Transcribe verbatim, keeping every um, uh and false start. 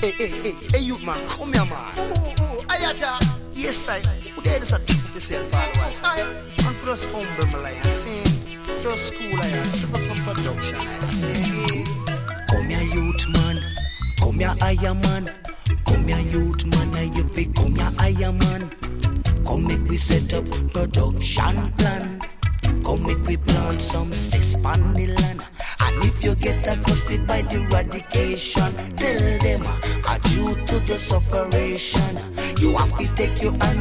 Hey, hey, hey, hey, you man, come here, man. Oh, oh, I had a. Yes, I. Who there is a trick yourself, followers? I. And for us humble, my lion, see. Just school, I have. Set up some production, I see. Come here, youth man. Come here, Iron Man. Come here, youth man. I you big. Come here, Iron Man. Come make we set up production plan. Come make we plant some six pan the land. And if you get accosted by the eradication, tell them, uh, due to the sufferation, you have to take your hand